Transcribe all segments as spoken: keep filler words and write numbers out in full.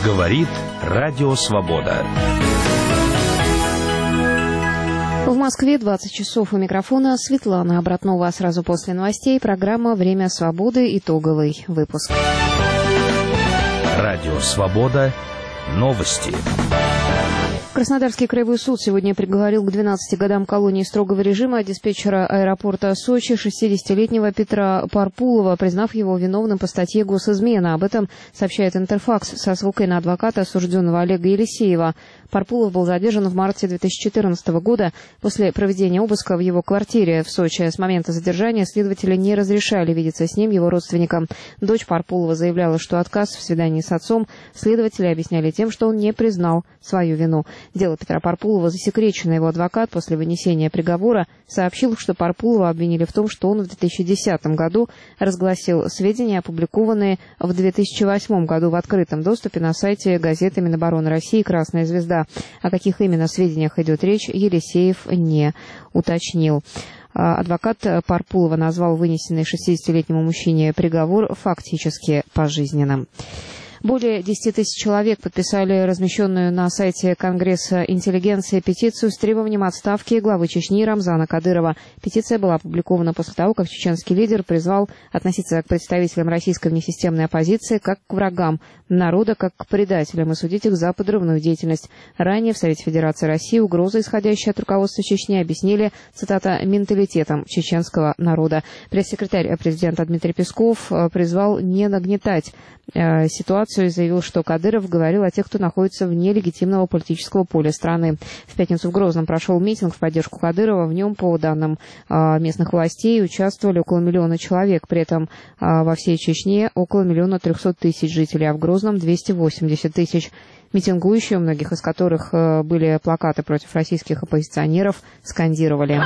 Говорит Радио Свобода. В Москве двадцать часов. У микрофона Светлана Обратнова. Сразу после новостей программа «Время свободы». Итоговый выпуск. Радио Свобода. Новости. Краснодарский краевой суд сегодня приговорил к двенадцати годам колонии строгого режима диспетчера аэропорта Сочи шестидесятилетнего Петра Парпулова, признав его виновным по статье «Госизмена». Об этом сообщает Интерфакс со ссылкой на адвоката осужденного Олега Елисеева. Парпулов был задержан в марте две тысячи четырнадцатого года после проведения обыска в его квартире в Сочи. С момента задержания следователи не разрешали видеться с ним его родственникам. Дочь Парпулова заявляла, что отказ в свидании с отцом следователи объясняли тем, что он не признал свою вину. Дело Петра Парпулова засекречено. Его адвокат после вынесения приговора сообщил, что Парпулова обвинили в том, что он в две тысячи десятом году разгласил сведения, опубликованные в две тысячи восьмом году в открытом доступе на сайте газеты Минобороны России «Красная звезда». О каких именно сведениях идет речь, Елисеев не уточнил. Адвокат Парпулова назвал вынесенный шестидесятилетнему мужчине приговор фактически пожизненным. Более десяти тысяч человек подписали размещенную на сайте Конгресса интеллигенции петицию с требованием отставки главы Чечни Рамзана Кадырова. Петиция была опубликована после того, как чеченский лидер призвал относиться к представителям российской внесистемной оппозиции как к врагам народа, как к предателям и судить их за подрывную деятельность. Ранее в Совете Федерации России угрозы, исходящие от руководства Чечни, объяснили, цитата, «менталитетом чеченского народа». Пресс-секретарь президента Дмитрий Песков призвал не нагнетать э, ситуацию и заявил, что Кадыров говорил о тех, кто находится вне легитимного политического поля страны. В пятницу в Грозном прошел митинг в поддержку Кадырова. В нем, по данным э, местных властей, участвовали около миллиона человек. При этом э, во всей Чечне около миллиона трехсот тысяч жителей, а в Грозном двести восемьдесят тысяч. Митингующие, у многих из которых э, были плакаты против российских оппозиционеров, скандировали.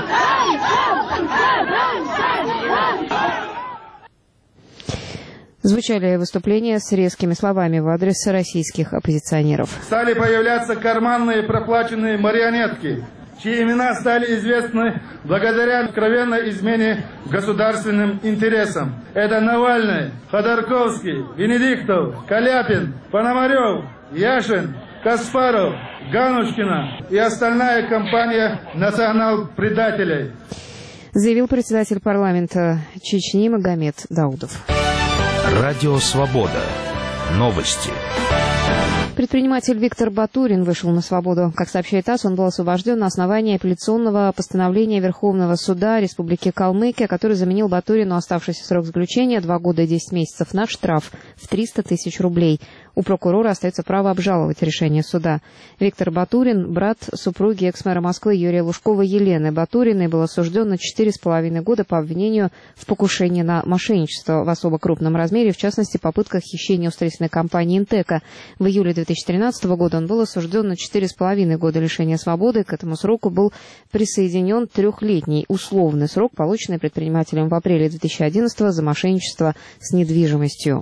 Звучали выступления с резкими словами в адрес российских оппозиционеров. Стали появляться карманные проплаченные марионетки, чьи имена стали известны благодаря откровенной измене государственным интересам. Это Навальный, Ходорковский, Венедиктов, Каляпин, Пономарев, Яшин, Каспаров, Ганушкина и остальная компания национал-предателей, заявил председатель парламента Чечни Магомед Даудов. Радио Свобода. Новости. Предприниматель Виктор Батурин вышел на свободу. Как сообщает ТАСС, он был освобожден на основании апелляционного постановления Верховного суда Республики Калмыкия, который заменил Батурину оставшийся срок заключения два года и десять месяцев на штраф в триста тысяч рублей. У прокурора остается право обжаловать решение суда. Виктор Батурин – брат супруги экс-мэра Москвы Юрия Лужкова Елены Батуриной, был осужден на четыре с половиной года по обвинению в покушении на мошенничество в особо крупном размере, в частности, попытках хищения у строительной компании «Интека». В июле две тысячи тринадцатого года он был осужден на четыре с половиной года лишения свободы. К этому сроку был присоединен трехлетний условный срок, полученный предпринимателем в апреле две тысячи одиннадцатого за мошенничество с недвижимостью.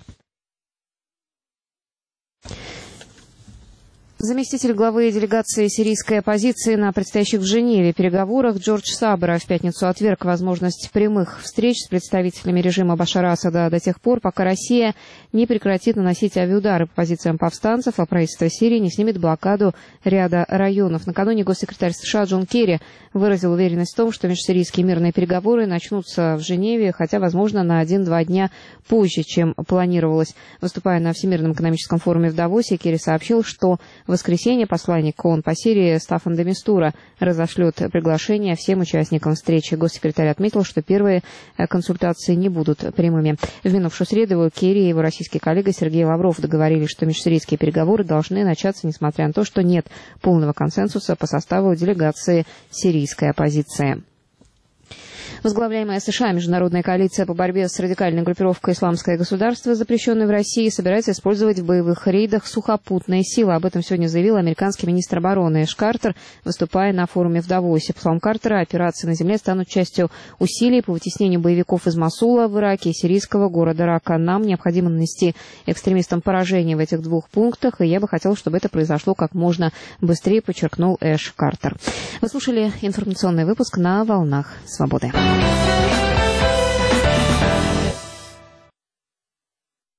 Заместитель главы делегации сирийской оппозиции на предстоящих в Женеве переговорах Джордж Сабера в пятницу отверг возможность прямых встреч с представителями режима Башара Асада до тех пор, пока Россия не прекратит наносить авиаудары по позициям повстанцев, а правительство Сирии не снимет блокаду ряда районов. Накануне госсекретарь США Джон Керри выразил уверенность в том, что межсирийские мирные переговоры начнутся в Женеве, хотя, возможно, на один-два дня позже, чем планировалось. Выступая на Всемирном экономическом форуме в Давосе, Керри сообщил, что в воскресенье посланник ООН по Сирии Стаффан де Мистура разошлет приглашение всем участникам встречи. Госсекретарь отметил, что первые консультации не будут прямыми. В минувшую среду Керри и его российский коллега Сергей Лавров договорились, что межсирийские переговоры должны начаться, несмотря на то, что нет полного консенсуса по составу делегации сирийской оппозиции. Возглавляемая США международная коалиция по борьбе с радикальной группировкой «Исламское государство», запрещенной в России, собирается использовать в боевых рейдах сухопутные силы. Об этом сегодня заявил американский министр обороны Эш Картер, выступая на форуме в Давосе. По словам Картера, операции на земле станут частью усилий по вытеснению боевиков из Мосула в Ираке и сирийского города Рака. Нам необходимо нанести экстремистам поражение в этих двух пунктах, и я бы хотел, чтобы это произошло как можно быстрее, подчеркнул Эш Картер. Вы слушали информационный выпуск на «Волнах Свободы».